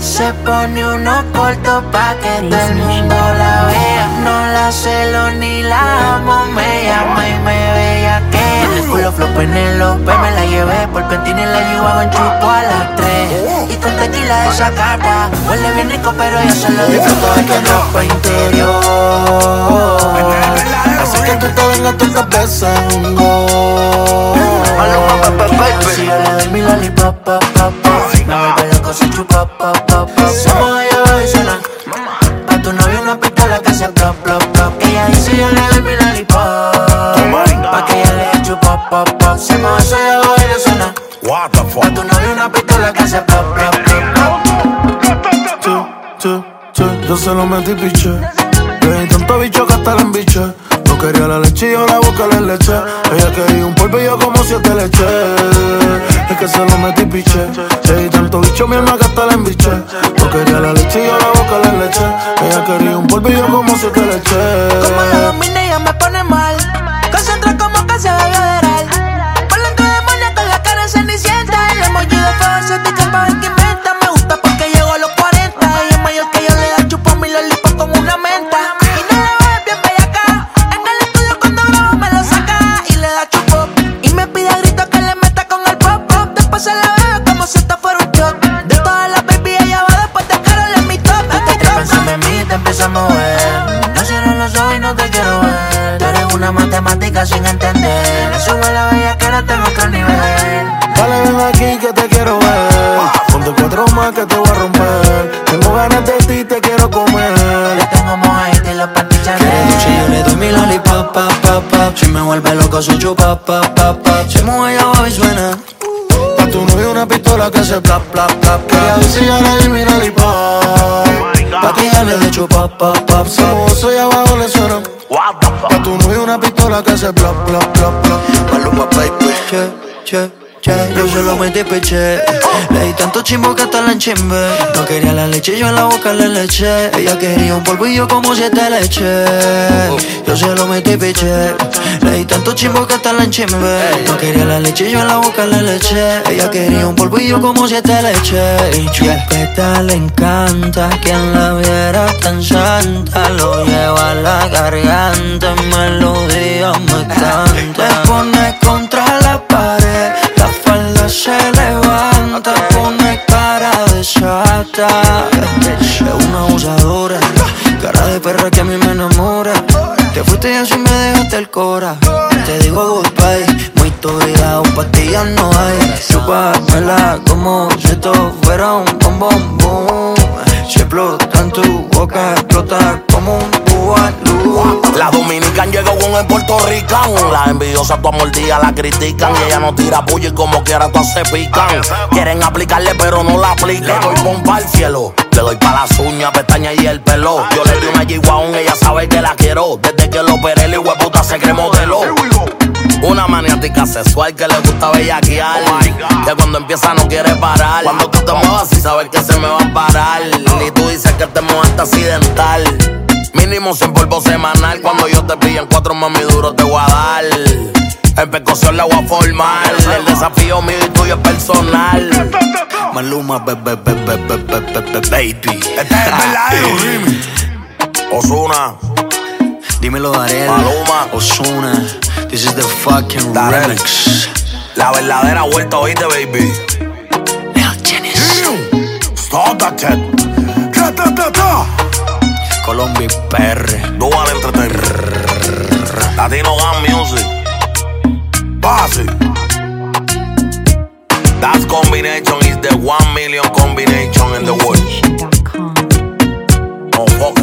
Se pone unos cortos pa' que todo el mundo la vea. No la celo ni la amo, me llama y me veía que culo flow Penélope, me la llevé por Pentina y la llevaba en chupo a las 3. Y con tequila de esa carta, huele bien rico pero yo solo disfruto de que ropa interior. Así que tú te vengas tu cabeza en un gol. Si yo le doy mi lollipop, pop, pop, pop, me vuelve loco si chupa, pop, pop, pop. Se mueve y abajo y suena. Pa' tu novio una pistola que hace plop, plop, plop. Que ella dice yo le doy mi lollipop, pa' que ella le eche pop, pop, pop. Se mueve y abajo y le suena. Pa' tu novio una pistola que hace plop, plop, plop. Yo se lo metí piche. Le di tanto bicho que hasta la embiché. No quería la leche y yo la boca le leche. Ella quería un polvo y yo como 7 leche. Es que se lo metí piche. Le di tanto bicho mi alma que hasta la embiché. No quería la leche y yo la boca le leche. Ella quería un polvo y yo como 7 leche. Como la domina ella me pone mal. Concentra como que se va a federal. Por dentro demonia con la cara cenicienta. El emoji de fuego se te para ver que inventa. Me gusta porque llegó a los 40. Y es mayor que yo, le da chupo mi lollipop como una menta. Y no la ves bien bellaca. En el estudio cuando grabo me lo saca y le da chupo. Y me pide a grito que le meta con el pop pop. Después se la bebe como si esto fuera un shot. De todas las baby ella va después de Karol en mi top. Pensando en mí te empieza a mover. No cierro los ojos y no te quiero ver. Tú eres una matemática sin entender. Me sube la bella que ahora tengo otro nivel. Dale, ven aquí que te quiero ver. Ponte 4 más que te voy a romper. Tengo ganas de ti, te quiero comer. Le tengo mojadito y los panties Chanel. Si yo le doy mi lollipop, pop, pop, pop. Si me vuelve loco su chupa, pop, pop, pop. Se mueve allá abajo y suena. Pa' tu novio una pistola que hace plap, plap, plap, plap. Ella dice yo le di mi lollipop. Pa' que ella le dé chupa, pop, pop, Se mozo y abajo le suena. Pa' tu novio una pistola que hace plap, plap, plap, plap. Maluma, baby. Yo se lo metí peche. Le di tanto chimbo que hasta la enchimbe. No quería la leche, yo en la boca le leche. Ella quería un polvo y yo como 7 leche. Yo se lo metí peche. Le di tanto chimbo que hasta la enchimbe. No quería la leche, yo en la boca le leche. Ella quería un polvo y yo como 7 leche. Y chupeta le encanta. Quien la viera tan santa. Lo lleva a la garganta. En melodía me canta. Te pone contra la pared. La falda se levanta, pone cara de chata. Es una abusadora, cara de perra que a mí me enamora. Te fuiste y así me dejaste el cora. Te digo goodbye, muy tuya, pastillas no hay. Chúpamela como si esto fuera un bombón boom. Si explota en tu boca, explota como un bubalú. La dominican llegó con el puertorricano. Las envidiosas tu mordida la critican. Y ella no tira puya y como quiera todas se pican. Quieren aplicarle pero no la aplican. Le doy pompa al cielo, le doy pa' las uñas, pestañas y el pelo. Yo le di una G-Wagon, ella sabe que la quiero. Desde que lo operé el hueputa se cree modelo. Una maniática sexual que le gusta bellaquear. Que cuando empieza no quiere parar. Cuando tú te muevas y sabes que se me va a parar. Y tú dices que te muevaste accidental. Mínimo 100 polvo semanal. Cuando yo te pillo en 4 mami duro te voy a dar. En percusión la voy a formar. El desafío mío y tuyo es personal. Maluma, baby. Este es el verdadero remix. Ozuna, Dímelo, Darel. Maluma, Ozuna. This is the fucking Darel. remix. la verdadera vuelta, oíste, baby. Lil Genesis. Stop that shit. Colombia y PR. Dual Entertainment. Latino Gun Music. Basic. That combination is the 1 million combination in the world. Oh, fuck